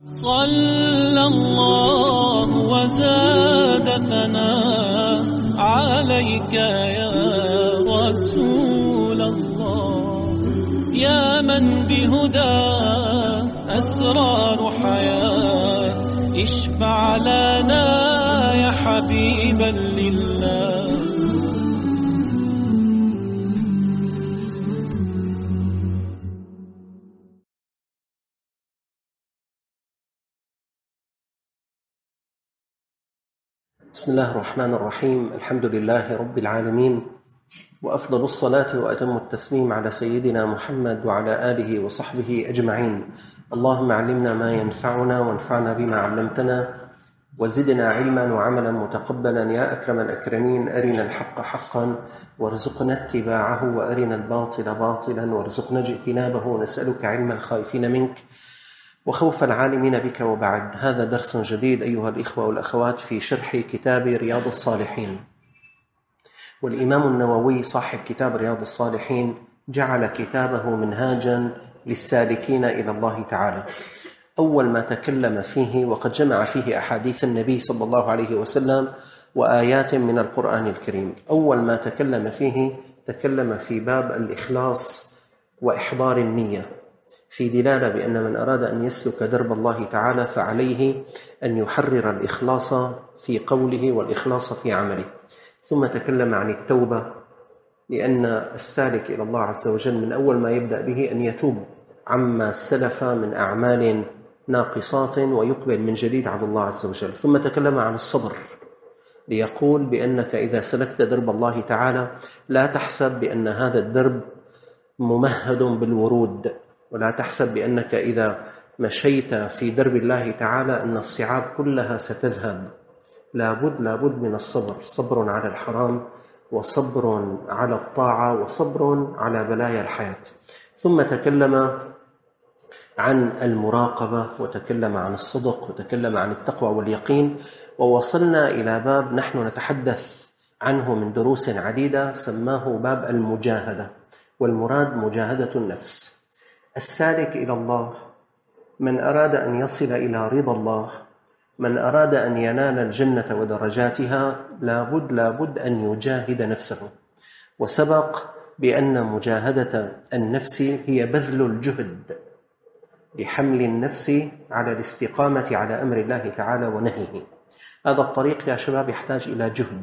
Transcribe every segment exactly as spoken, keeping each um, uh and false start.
صلى الله وزاد ثناء عليك يا رسول الله، يا من بهدى أسرار حياة، اشفع لنا يا حبيبا لله. بسم الله الرحمن الرحيم. الحمد لله رب العالمين، وأفضل الصلاة وأتم التسليم على سيدنا محمد وعلى آله وصحبه أجمعين. اللهم علمنا ما ينفعنا وانفعنا بما علمتنا، وزدنا علما وعملا متقبلا يا أكرم الأكرمين. أرنا الحق حقا وارزقنا اتباعه، وأرنا الباطل باطلا وارزقنا اجتنابه. نسألك علم الخائفين منك وخوف العالمين بك. وبعد، هذا درس جديد أيها الإخوة والأخوات في شرح كتاب رياض الصالحين. والإمام النووي صاحب كتاب رياض الصالحين جعل كتابه منهاجا للسالكين إلى الله تعالى. أول ما تكلم فيه، وقد جمع فيه أحاديث النبي صلى الله عليه وسلم وآيات من القرآن الكريم، أول ما تكلم فيه تكلم في باب الإخلاص وإحضار النية، في دلالة بأن من أراد أن يسلك درب الله تعالى فعليه أن يحرر الإخلاص في قوله والإخلاص في عمله. ثم تكلم عن التوبة، لأن السالك إلى الله عز وجل من أول ما يبدأ به أن يتوب عما سلف من أعمال ناقصات ويقبل من جديد على الله عز وجل. ثم تكلم عن الصبر، ليقول بأنك إذا سلكت درب الله تعالى لا تحسب بأن هذا الدرب ممهد بالورود، ولا تحسب بأنك إذا مشيت في درب الله تعالى أن الصعاب كلها ستذهب. لابد لابد من الصبر، صبر على الحرام، وصبر على الطاعة، وصبر على بلايا الحياة. ثم تكلم عن المراقبة، وتكلم عن الصدق، وتكلم عن التقوى واليقين. ووصلنا إلى باب نحن نتحدث عنه من دروس عديدة، سماه باب المجاهدة، والمراد مجاهدة النفس. السالك إلى الله من أراد أن يصل إلى رضا الله، من أراد أن ينال الجنة ودرجاتها، لابد لابد أن يجاهد نفسه. وسبق بأن مجاهدة النفس هي بذل الجهد لحمل النفس على الاستقامة على أمر الله تعالى ونهيه. هذا الطريق يا شباب يحتاج إلى جهد.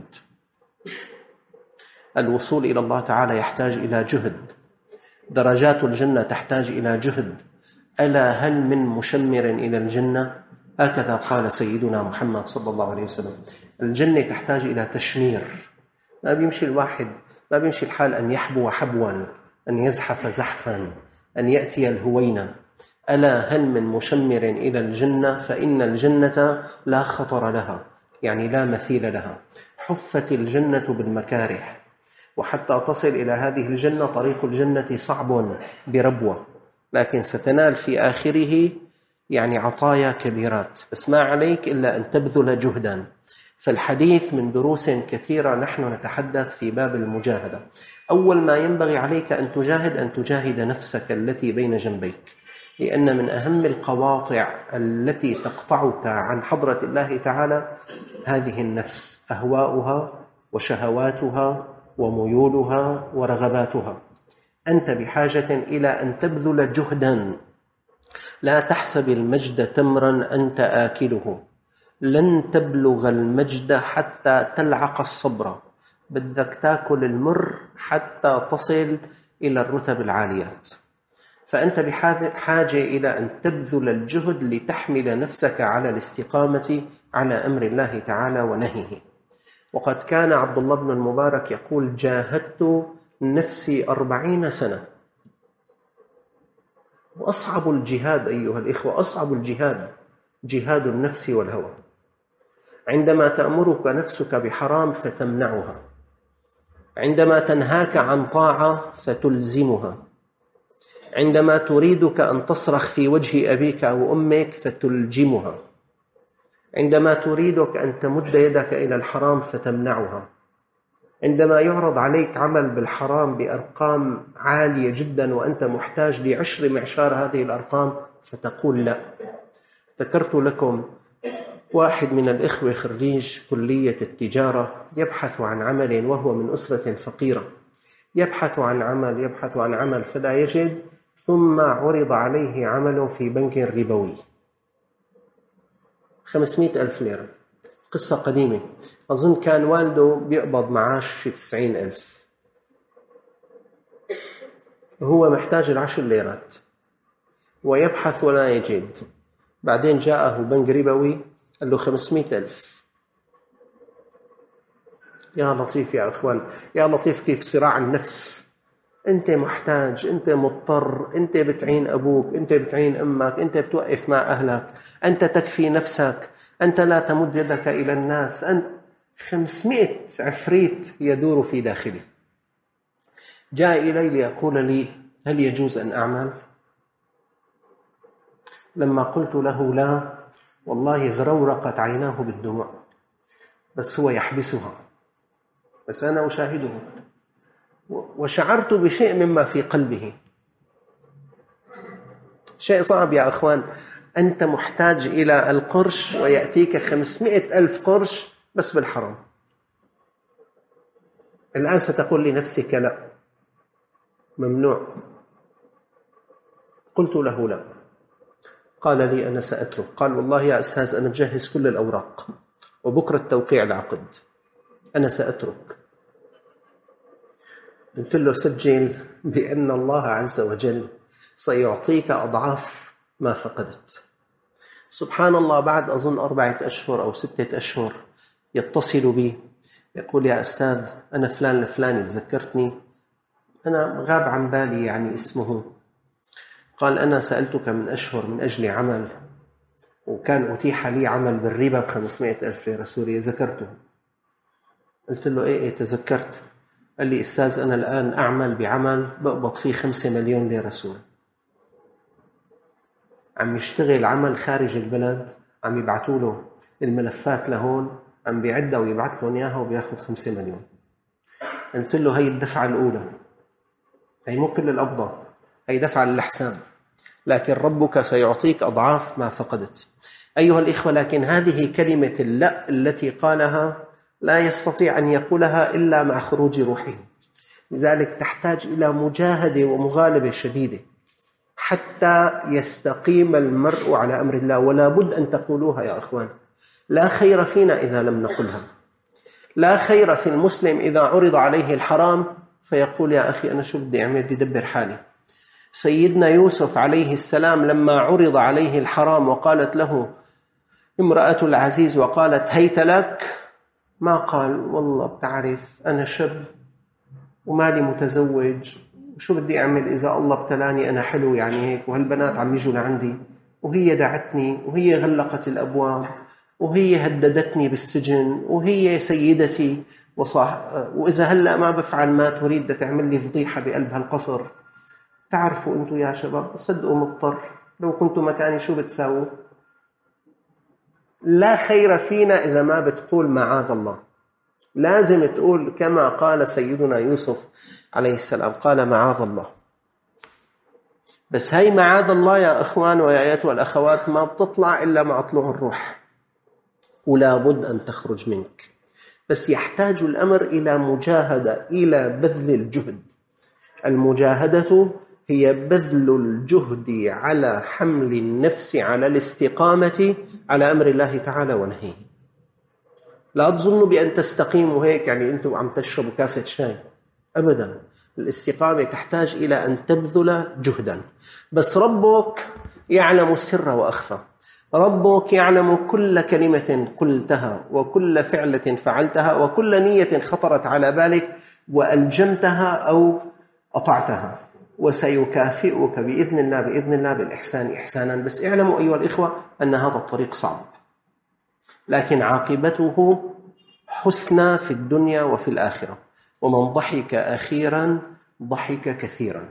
الوصول إلى الله تعالى يحتاج إلى جهد. درجات الجنة تحتاج إلى جهد. ألا هل من مشمر إلى الجنة؟ هكذا قال سيدنا محمد صلى الله عليه وسلم. الجنة تحتاج إلى تشمير. ما بيمشي الواحد، ما بيمشي الحال أن يحبو حبوا، أن يزحف زحفا، أن يأتي الهوينة. ألا هل من مشمر إلى الجنة؟ فإن الجنة لا خطر لها، يعني لا مثيل لها. حفت الجنة بالمكاره، وحتى تصل إلى هذه الجنة طريق الجنة صعب بربوة، لكن ستنال في آخره يعني عطايا كبيرات، بس ما عليك إلا أن تبذل جهدا. فالحديث من دروس كثيرة نحن نتحدث في باب المجاهدة. أول ما ينبغي عليك أن تجاهد أن تجاهد نفسك التي بين جنبيك، لأن من أهم القواطع التي تقطعك عن حضرة الله تعالى هذه النفس، أهواؤها وشهواتها وميولها ورغباتها. أنت بحاجة إلى أن تبذل جهدا. لا تحسب المجد تمرا أنت آكله، لن تبلغ المجد حتى تلعق الصبر. بدك تاكل المر حتى تصل إلى الرتب العاليات. فأنت بحاجة إلى أن تبذل الجهد لتحمل نفسك على الاستقامة على أمر الله تعالى ونهيه. وقد كان عبد الله بن المبارك يقول: جاهدت نفسي أربعين سنة. وأصعب الجهاد أيها الإخوة، أصعب الجهاد جهاد النفس والهوى. عندما تأمرك نفسك بحرام فتمنعها، عندما تنهاك عن طاعة فتلزمها، عندما تريدك أن تصرخ في وجه أبيك أو أمك فتلجمها، عندما تريدك أن تمد يدك إلى الحرام فتمنعها، عندما يعرض عليك عمل بالحرام بأرقام عالية جدا وأنت محتاج لعشر معشار هذه الأرقام فتقول لا. ذكرت لكم واحد من الإخوة خريج كلية التجارة يبحث عن عمل وهو من أسرة فقيرة، يبحث عن عمل يبحث عن عمل فلا يجد، ثم عرض عليه عمل في بنك ربوي خمسمائة ألف ليرة. قصة قديمة، أظن كان والده بيقبض معاش تسعين ألف، هو محتاج العشر ليرات ويبحث ولا يجد. بعدين جاءه بنك ربوي قال له خمسمائة ألف. يا لطيف يا أخوان، يا لطيف كيف صراع النفس. أنت محتاج، أنت مضطر، أنت بتعين أبوك، أنت بتعين أمك، أنت بتوقف مع أهلك، أنت تكفي نفسك، أنت لا تمد يدك إلى الناس. أنت خمسمائة عفريت يدور في داخلي. جاء إلي ليقول لي هل يجوز أن أعمل؟ لما قلت له لا، والله غرورقت عيناه بالدموع، بس هو يحبسها، بس أنا أشاهده وشعرت بشيء مما في قلبه. شيء صعب يا أخوان، أنت محتاج إلى القرش ويأتيك خمسمائة ألف قرش بس بالحرام. الآن ستقول لنفسك لا، ممنوع. قلت له لا. قال لي أنا سأترك. قال والله يا أستاذ أنا بجهز كل الأوراق وبكرة توقيع العقد، أنا سأترك. قلت له سجل بأن الله عز وجل سيعطيك أضعاف ما فقدت. سبحان الله، بعد أظن أربعة أشهر أو ستة أشهر يتصل بي يقول يا أستاذ أنا فلان الفلاني، تذكرتني؟ أنا غاب عن بالي يعني اسمه. قال أنا سألتك من أشهر من أجل عمل، وكان أتيح لي عمل بالربا بخمسمائة ألف ليرة سورية، ذكرته. قلت له إيه إيه تذكرت. قال لي أستاذ أنا الآن أعمل بعمل بقبض فيه خمسة مليون ليرة سوري، عم يشتغل عمل خارج البلد، عم يبعثوا له الملفات لهون، عم بيعدها ويبعث لهم إياها وبياخد خمسة مليون. قلت له هي الدفعة الأولى، هي مو كل الأبضة، هي دفعة للحساب، لكن ربك سيعطيك أضعاف ما فقدت. أيها الإخوة، لكن هذه كلمة اللا التي قالها لا يستطيع أن يقولها إلا مع خروج روحه، لذلك تحتاج إلى مجاهدة ومغالبة شديدة حتى يستقيم المرء على أمر الله. ولا بد أن تقولوها يا أخوان، لا خير فينا إذا لم نقلها. لا خير في المسلم إذا عرض عليه الحرام فيقول يا أخي أنا شو بدي أعمل، بدي دبر حالي. سيدنا يوسف عليه السلام لما عرض عليه الحرام وقالت له امرأة العزيز وقالت هيت لك، ما قال والله بتعرف أنا شاب ومالي متزوج، شو بدي أعمل إذا الله ابتلاني أنا حلو يعني هيك، وهالبنات عم يجوا لعندي، وهي دعتني، وهي غلقت الأبواب، وهي هددتني بالسجن، وهي سيدتي وصاح، وإذا هلأ ما بفعل ما تريد دا تعمل لي فضيحة بقلب هالقصر. تعرفوا أنتوا يا شباب، صدقوا مضطر، لو كنتوا مكاني شو بتساووا؟ لا خير فينا إذا ما بتقول معاذ الله. لازم تقول كما قال سيدنا يوسف عليه السلام، قال معاذ الله. بس هاي معاذ الله يا أخوان ويا أيتها الأخوات ما بتطلع إلا مع طلوع الروح، ولا بد أن تخرج منك. بس يحتاج الأمر إلى مجاهدة، إلى بذل الجهد. المجاهدة هي بذل الجهد على حمل النفس على الاستقامة على أمر الله تعالى ونهيه. لا تظنوا بأن تستقيموا هيك يعني أنتم عم تشربوا كاسة شاي، أبدا. الاستقامة تحتاج إلى أن تبذل جهدا. بس ربك يعلم السر وأخفى، ربك يعلم كل كلمة قلتها وكل فعلة فعلتها وكل نية خطرت على بالك وألجمتها أو أطعتها، وسيكافئك بإذن الله بإذن الله بالإحسان إحسانا. بس اعلموا أيها الإخوة أن هذا الطريق صعب، لكن عاقبته حسنى في الدنيا وفي الآخرة. ومن ضحك أخيرا ضحك كثيرا.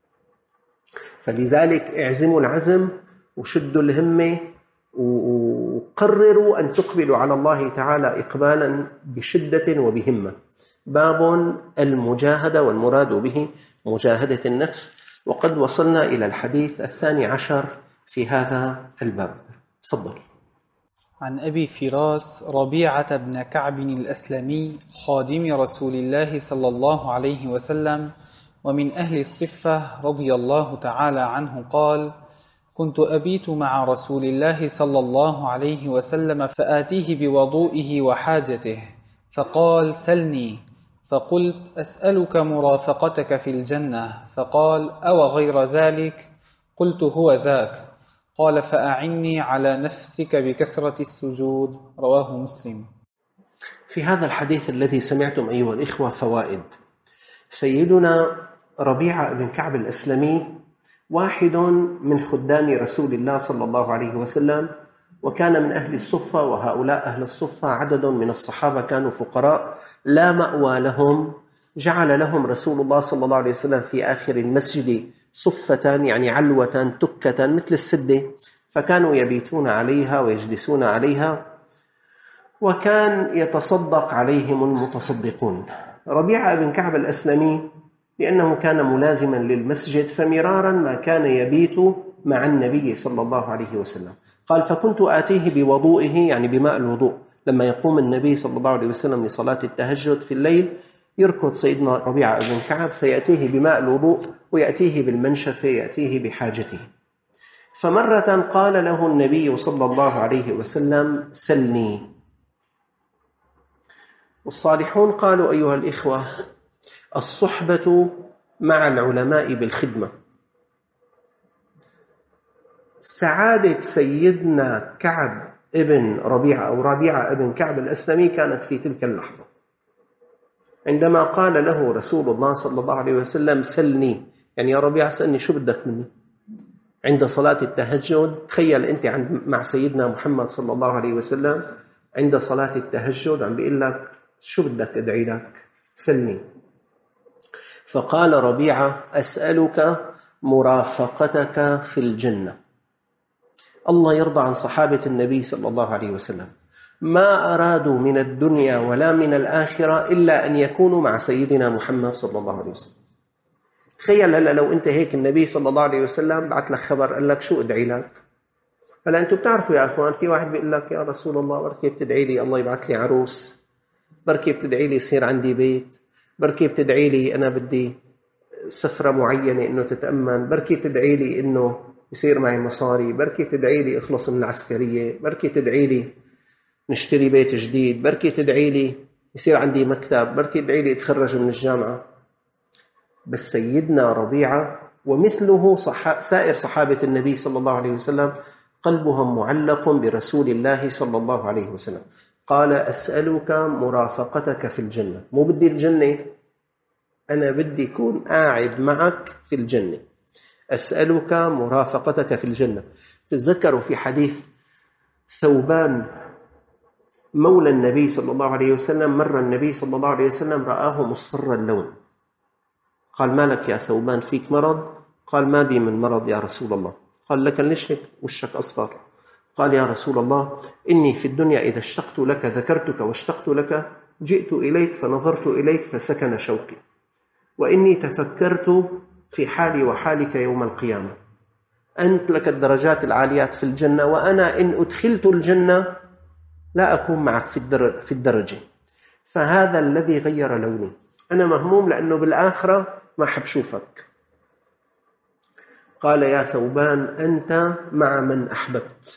فلذلك اعزموا العزم وشدوا الهمة وقرروا أن تقبلوا على الله تعالى إقبالا بشدة وبهمة. باب المجاهدة، والمراد به مجاهدة النفس. وقد وصلنا إلى الحديث الثاني عشر في هذا الباب. تفضل. عن أبي فراس ربيعة بن كعب الأسلمي خادم رسول الله صلى الله عليه وسلم ومن أهل الصفة رضي الله تعالى عنه قال: كنت أبيت مع رسول الله صلى الله عليه وسلم فآتيه بوضوئه وحاجته فقال: سلني. فقلت: أسألك مرافقتك في الجنة. فقال: أو غير ذلك؟ قلت: هو ذاك. قال: فأعني على نفسك بكثرة السجود. رواه مسلم. في هذا الحديث الذي سمعتم أيها الإخوة فوائد. سيدنا ربيعة بن كعب الأسلمي واحد من خدام رسول الله صلى الله عليه وسلم، وكان من أهل الصفة، وهؤلاء أهل الصفة عدد من الصحابة كانوا فقراء لا مأوى لهم، جعل لهم رسول الله صلى الله عليه وسلم في آخر المسجد صفة، يعني علوة تكة مثل السدة، فكانوا يبيتون عليها ويجلسون عليها، وكان يتصدق عليهم المتصدقون. ربيعة بن كعب الأسلمي لأنه كان ملازما للمسجد فمرارا ما كان يبيت مع النبي صلى الله عليه وسلم. قال: فكنت آتيه بوضوئه، يعني بماء الوضوء، لما يقوم النبي صلى الله عليه وسلم لصلاة التهجد في الليل يركض سيدنا ربيعة بن كعب فيأتيه بماء الوضوء ويأتيه بالمنشفة، يأتيه بحاجته. فمرة قال له النبي صلى الله عليه وسلم: سلني. والصالحون قالوا أيها الإخوة: الصحبة مع العلماء بالخدمة. سعادة سيدنا كعب ابن ربيعة أو ربيعة ابن كعب الأسلمي كانت في تلك اللحظة عندما قال له رسول الله صلى الله عليه وسلم: سلني، يعني يا ربيعة سألني شو بدك مني عند صلاة التهجد. تخيل أنت عند مع سيدنا محمد صلى الله عليه وسلم عند صلاة التهجد عم بيقول لك شو بدك أدعي لك؟ سلني. فقال ربيعة: أسألك مرافقتك في الجنة. الله يرضى عن صحابة النبي صلى الله عليه وسلم، ما أرادوا من الدنيا ولا من الآخرة إلا أن يكونوا مع سيدنا محمد صلى الله عليه وسلم. تخيل هلا لو أنت هيك النبي صلى الله عليه وسلم بعت لك خبر قال لك شو أدعي لك. هلا أنتم بتعرفوا يا أخوان، في واحد بيقول لك: يا رسول الله بركي بتدعي لي الله يبعث لي عروس، بركي بتدعي لي يصير عندي بيت، بركي بتدعي لي أنا بدي سفرة معينة إنه تتأمن، بركي بتدعي لي إنه يصير معي مصاري، بركي تدعي لي أخلص من العسكرية، بركي تدعي لي نشتري بيت جديد، بركي تدعي لي يصير عندي مكتب، بركي تدعي لي أتخرج من الجامعة. بس سيدنا ربيعة ومثله صح... سائر صحابة النبي صلى الله عليه وسلم قلبهم معلق برسول الله صلى الله عليه وسلم. قال: أسألك مرافقتك في الجنة. مو بدي الجنة، أنا بدي أكون قاعد معك في الجنة. أسألك مرافقتك في الجنة. تذكروا في حديث ثوبان مولى النبي صلى الله عليه وسلم، مر النبي صلى الله عليه وسلم رآه مصفر اللون، قال: ما لك يا ثوبان، فيك مرض؟ قال: ما بي من مرض يا رسول الله. قال: لك ليش هيك وشك أصفر؟ قال: يا رسول الله، إني في الدنيا إذا اشتقت لك ذكرتك واشتقت لك، جئت إليك فنظرت إليك فسكن شوقي، وإني تفكرت في حالي وحالك يوم القيامة، أنت لك الدرجات العاليات في الجنة، وأنا إن أدخلت الجنة لا أكون معك في الدرجة، فهذا الذي غير لوني، أنا مهموم لأنه بالآخرة ما حب شوفك. قال: يا ثوبان، أنت مع من أحببت.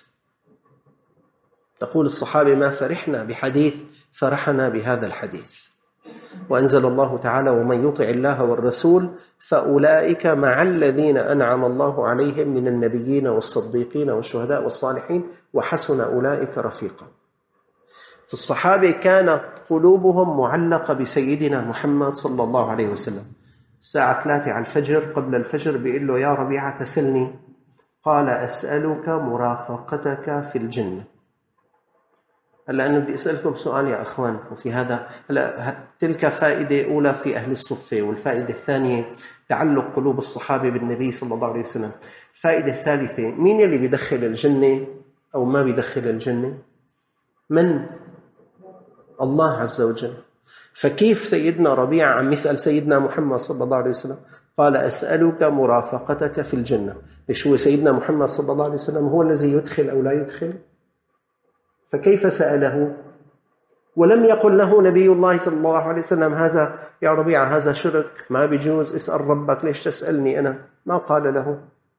تقول الصحابة: ما فرحنا بحديث فرحنا بهذا الحديث. وأنزل الله تعالى: ومن يطع الله والرسول فأولئك مع الذين أنعم الله عليهم من النبيين والصديقين والشهداء والصالحين وحسن أولئك رفيقا. في الصحابة كانت قلوبهم معلقة بسيدنا محمد صلى الله عليه وسلم. الساعة ثلاثة على الفجر قبل الفجر بيقول له: يا ربيعة سلني. قال: أسألك مرافقتك في الجنة. هلا أنا بدي أسألكم سؤال يا أخوان، وفي هذا هلا تلك فائدة أولى في أهل الصفة، والفائدة الثانية تعلق قلوب الصحابة بالنبي صلى الله عليه وسلم. الفائدة الثالثة: مين اللي بيدخل الجنة أو ما بيدخل الجنة؟ من؟ الله عز وجل. فكيف سيدنا ربيعة عم يسأل سيدنا محمد صلى الله عليه وسلم؟ قال أسألك مرافقتك في الجنة. ليش هو سيدنا محمد صلى الله عليه وسلم هو الذي يدخل أو لا يدخل؟ فكيف سأله؟ ولم يقل له نبي الله صلى الله عليه وسلم هذا يا ربيعة هذا شرك ما بيجوز، اسأل ربك، ليش تسألني أنا؟ ما قال له.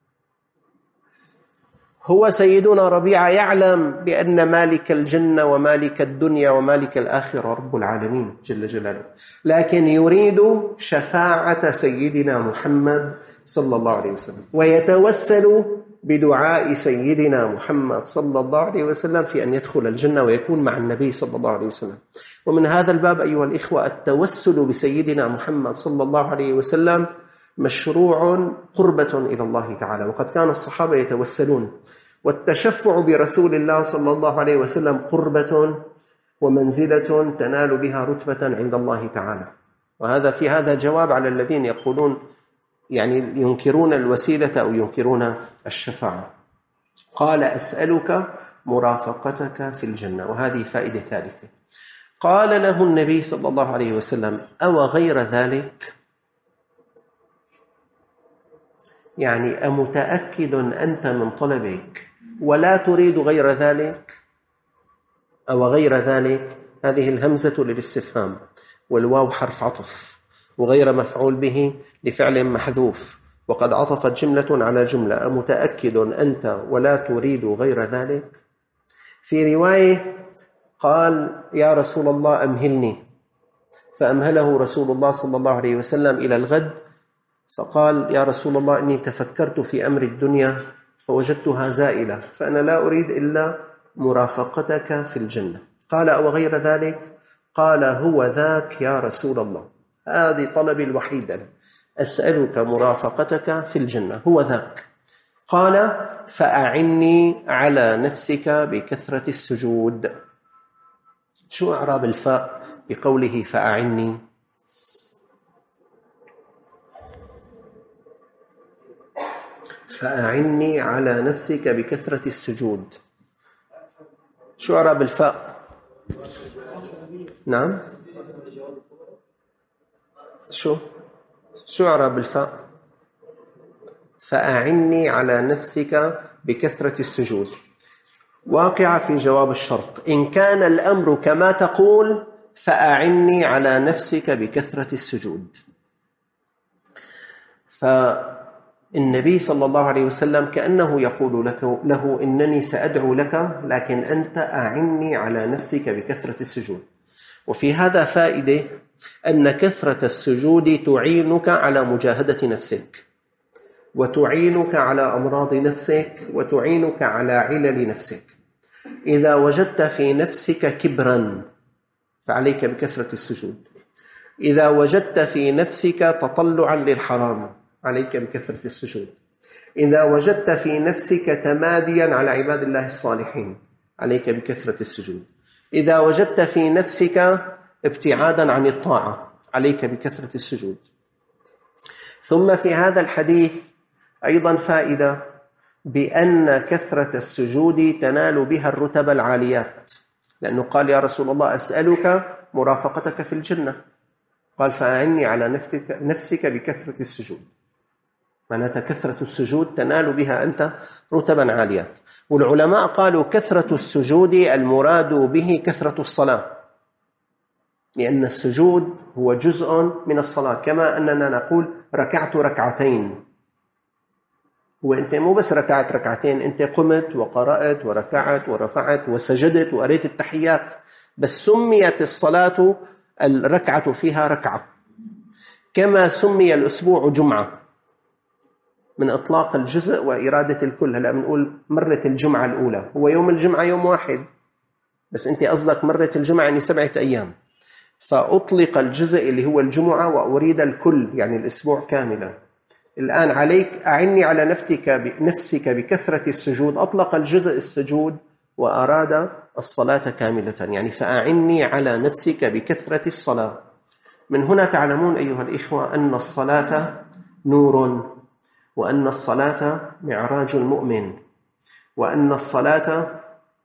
هو سيدنا ربيعة يعلم بأن مالك الجنة ومالك الدنيا ومالك الآخرة رب العالمين جل جلاله، لكن يريد شفاعة سيدنا محمد صلى الله عليه وسلم، ويتوسل بدعاء سيدنا محمد صلى الله عليه وسلم في أن يدخل الجنة ويكون مع النبي صلى الله عليه وسلم. ومن هذا الباب أيها الإخوة التوسل بسيدنا محمد صلى الله عليه وسلم مشروع قربة إلى الله تعالى، وقد كان الصحابة يتوسلون. والتشفع برسول الله صلى الله عليه وسلم قربة ومنزلة تنال بها رتبة عند الله تعالى. وهذا في هذا جواب على الذين يقولون يعني ينكرون الوسيلة أو ينكرون الشفاعة. قال أسألك مرافقتك في الجنة، وهذه فائدة ثالثة. قال له النبي صلى الله عليه وسلم أو غير ذلك، يعني أمتأكد أنت من طلبك ولا تريد غير ذلك؟ أو غير ذلك هذه الهمزة للاستفهام، والواو حرف عطف، وغير مفعول به لفعل محذوف، وقد عطفت جملة على جملة. أمتأكد أنت ولا تريد غير ذلك؟ في رواية قال يا رسول الله أمهلني، فأمهله رسول الله صلى الله عليه وسلم إلى الغد، فقال يا رسول الله إني تفكرت في أمر الدنيا فوجدتها زائلة، فأنا لا أريد إلا مرافقتك في الجنة. قال أو غير ذلك؟ قال هو ذاك يا رسول الله، هذه طلبي الوحيد، أسألك مرافقتك في الجنة، هو ذاك. قال فأعني على نفسك بكثرة السجود. شو إعراب الفاء بقوله فأعني؟ فأعني على نفسك بكثرة السجود، شو إعراب الفاء؟ نعم، شو شو إعراب الفاء؟ فأعني على نفسك بكثرة السجود، واقع في جواب الشرط. إن كان الأمر كما تقول فأعني على نفسك بكثرة السجود. فالنبي صلى الله عليه وسلم كأنه يقول لك له إنني سأدعو لك، لكن أنت أعني على نفسك بكثرة السجود. وفي هذا فائدة أن كثرة السجود تعينك على مجاهدة نفسك، وتعينك على أمراض نفسك، وتعينك على علل نفسك. إذا وجدت في نفسك كبرا فعليك بكثرة السجود. إذا وجدت في نفسك تطلعا للحرام عليك بكثرة السجود. إذا وجدت في نفسك تماديا على عباد الله الصالحين عليك بكثرة السجود. إذا وجدت في نفسك ابتعادا عن الطاعة عليك بكثرة السجود. ثم في هذا الحديث أيضا فائدة بأن كثرة السجود تنال بها الرتب العاليات، لأنه قال يا رسول الله أسألك مرافقتك في الجنة، قال فأعني على نفسك, نفسك بكثرة السجود، معناتها كثرة السجود تنال بها أنت رتبا عاليات. والعلماء قالوا كثرة السجود المراد به كثرة الصلاة، لأن السجود هو جزء من الصلاة، كما أننا نقول ركعت ركعتين، وأنت مو بس ركعت ركعتين، أنت قمت وقرأت وركعت ورفعت وسجدت وقريت التحيات، بس سميت الصلاة الركعة فيها ركعة، كما سمي الأسبوع جمعة من إطلاق الجزء وإرادة الكل. هلأ بنقول مرة الجمعة الأولى، هو يوم الجمعة يوم واحد، بس أنت قصدك مرة الجمعة يعني سبعة أيام، فأطلق الجزء اللي هو الجمعة وأريد الكل يعني الأسبوع كاملا. الآن عليك أعني على نفسك بنفسك بكثرة السجود، أطلق الجزء السجود وأراد الصلاة كاملة، يعني فأعني على نفسك بكثرة الصلاة. من هنا تعلمون أيها الإخوة أن الصلاة نور، وأن الصلاة معراج المؤمن، وأن الصلاة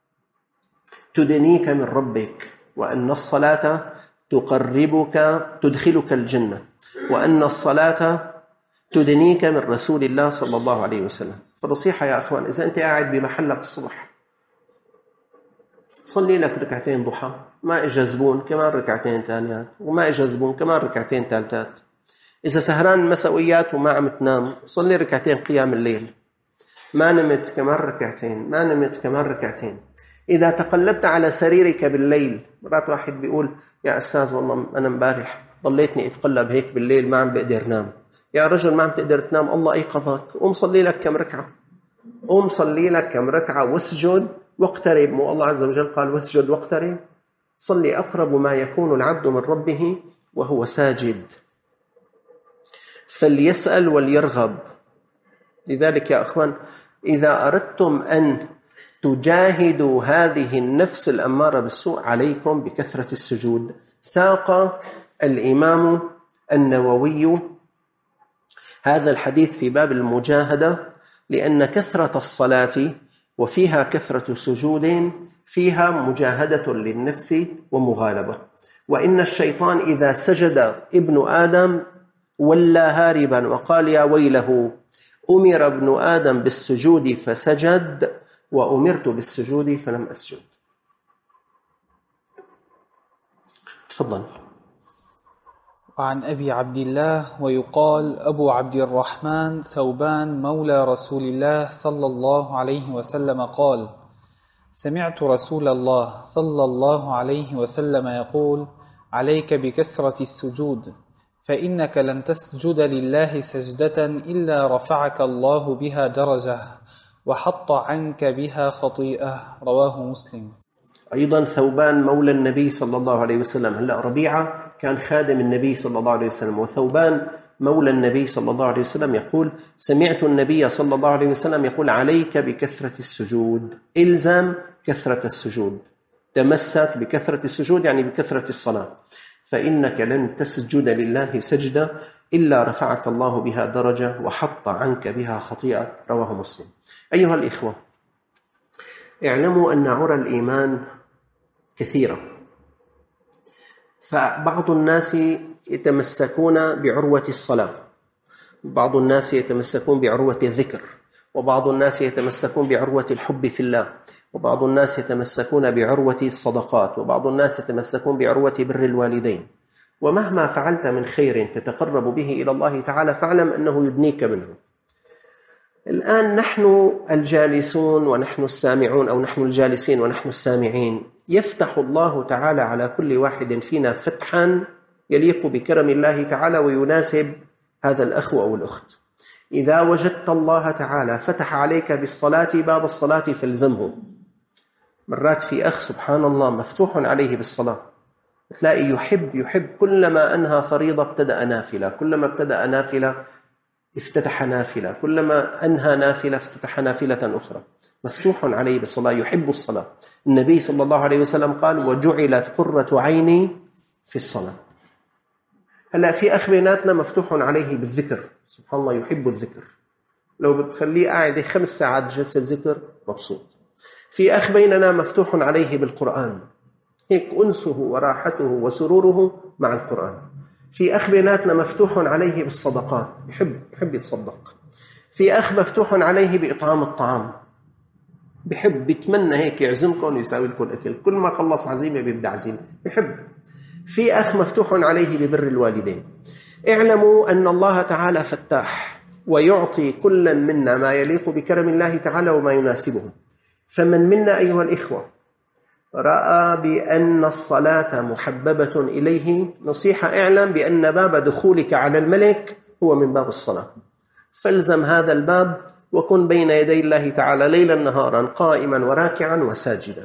تدنيك من ربك، وأن الصلاة تقربك تدخلك الجنة، وأن الصلاة تدنيك من رسول الله صلى الله عليه وسلم. فنصيحة يا أخوان، إذا أنت قاعد بمحلك الصبح صلي لك ركعتين ضحى، ما إجا زبون كمان ركعتين ثانيات، وما إجا زبون كمان ركعتين ثالثات. إذا سهران مسويات وما عم تنام صلي ركعتين قيام الليل، ما نمت كمان ركعتين، ما نمت كمان ركعتين. إذا تقلبت على سريرك بالليل، مرات واحد بيقول يا أستاذ والله أنا مبارح ضليتني أتقلب هيك بالليل ما عم بقدر نام. يا رجل ما عم تقدر تنام، الله أيقظك، قوم صلي لك كم ركعة، قوم صلي لك كم ركعة واسجد واقترب. مو الله عز وجل قال واسجد واقترب؟ صلي أقرب ما يكون العبد من ربه وهو ساجد، فليسأل وليرغب. لذلك يا أخوان، إذا أردتم أن تجاهدوا هذه النفس الأمارة بالسوء عليكم بكثرة السجود. ساق الإمام النووي هذا الحديث في باب المجاهدة لأن كثرة الصلاة وفيها كثرة سجود فيها مجاهدة للنفس ومغالبة. وإن الشيطان إذا سجد ابن آدم ولا هاربا وقال يا ويله، أمر ابن آدم بالسجود فسجد وأمرت بالسجود فلم أسجد. تفضل. وعن أبي عبد الله ويقال أبو عبد الرحمن ثوبان مولى رسول الله صلى الله عليه وسلم قال: سمعت رسول الله صلى الله عليه وسلم يقول: عليك بكثرة السجود، فإنك لن تسجد لله سجدة إلا رفعك الله بها درجة وحط عنك بها خطيئة. رواه مسلم. أيضا ثوبان مولى النبي صلى الله عليه وسلم. هلأ ربيعة كان خادم النبي صلى الله عليه وسلم، وثوبان مولى النبي صلى الله عليه وسلم يقول: سمعت النبي صلى الله عليه وسلم يقول: عليك بكثرة السجود، إلزم كثرة السجود، تمسك بكثرة السجود يعني بكثرة الصلاة، فإنك لن تسجد لله سجدة إلا رفعك الله بها درجة وحط عنك بها خطيئة. رواه مسلم. أيها الإخوة، اعلموا أن عرى الإيمان كثيرة، فبعض الناس يتمسكون بعروة الصلاة، بعض الناس يتمسكون بعروة الذكر، وبعض الناس يتمسكون بعروة الحب في الله، وبعض الناس يتمسكون بعروة الصدقات، وبعض الناس يتمسكون بعروة بر الوالدين. ومهما فعلت من خير تتقرب به إلى الله تعالى فاعلم أنه يدنيك منه. الآن نحن الجالسون ونحن السامعون، أو نحن الجالسين ونحن السامعين، يفتح الله تعالى على كل واحد فينا فتحا يليق بكرم الله تعالى ويناسب هذا الأخ أو الأخت. إذا وجدت الله تعالى فتح عليك بالصلاة باب الصلاة فالزمه. مرات في أخ سبحان الله مفتوح عليه بالصلاة، تلاقي يحب يحب كلما أنهى فريضة ابتدأ نافلة، كلما ابتدأ نافلة افتتح نافلة، كلما أنهى نافلة افتتح نافلة أخرى، مفتوح عليه بالصلاة، يحب الصلاة. النبي صلى الله عليه وسلم قال: وجعلت قرة عيني في الصلاة. هلأ في أخ بيناتنا مفتوح عليه بالذكر، سبحان الله يحب الذكر، لو بتخليه قاعد خمس ساعات جلسة ذكر مبسوط. في أخ بيننا مفتوح عليه بالقرآن، هيك أنسه وراحته وسروره مع القرآن. في أخ بيناتنا مفتوح عليه بالصدقات، يحب يحب يتصدق. في أخ مفتوح عليه بإطعام الطعام، بحب بيتمنى هيك يعزمكم ويساوي لكم الأكل، كل ما خلص عزيمة بيبدأ عزيمة، بحب. في أخ مفتوح عليه ببر الوالدين. اعلموا أن الله تعالى فتاح ويعطي كل منا ما يليق بكرم الله تعالى وما يناسبه. فمن منا أيها الإخوة رأى بأن الصلاة محببة إليه، نصيحة: اعلم بأن باب دخولك على الملك هو من باب الصلاة، فالزم هذا الباب وكن بين يدي الله تعالى ليلا نهارا قائما وراكعا وساجدا.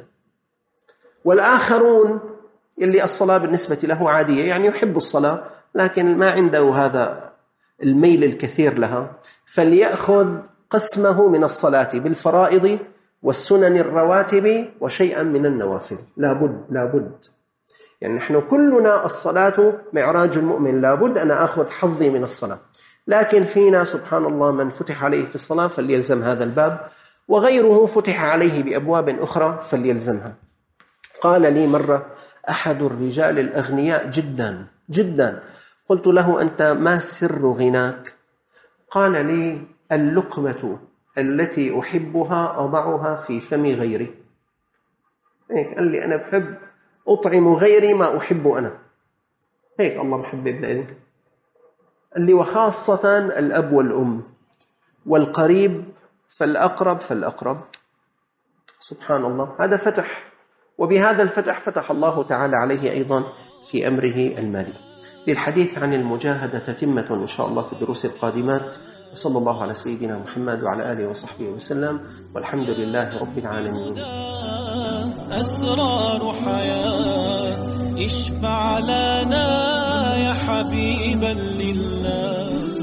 والآخرون اللي الصلاة بالنسبة له عادية، يعني يحب الصلاة لكن ما عنده هذا الميل الكثير لها، فليأخذ قسمه من الصلاة بالفرائض والسنن الرواتب وشيئا من النوافل. لابد لابد يعني نحن كلنا الصلاة معراج المؤمن، لابد أن أخذ حظي من الصلاة. لكن فينا سبحان الله من فتح عليه في الصلاة فليلزم هذا الباب، وغيره فتح عليه بأبواب أخرى فليلزمها. قال لي مرة أحد الرجال الأغنياء جدا جدا، قلت له: أنت ما سر غناك؟ قال لي: اللقمة التي أحبها أضعها في فم غيري. هيك قال لي: أنا بحب أطعم غيري ما أحب أنا. هيك الله محبب لي. قال لي: وخاصة الأب والأم والقريب فالأقرب فالأقرب. سبحان الله، هذا فتح، وبهذا الفتح فتح الله تعالى عليه أيضا في أمره المالي. للحديث عن المجاهدة تتمة إن شاء الله في الدروس القادمات. وصلى الله على سيدنا محمد وعلى آله وصحبه وسلم، والحمد لله رب العالمين. أسرار حياة اشفع لنا يا حبيبا لله.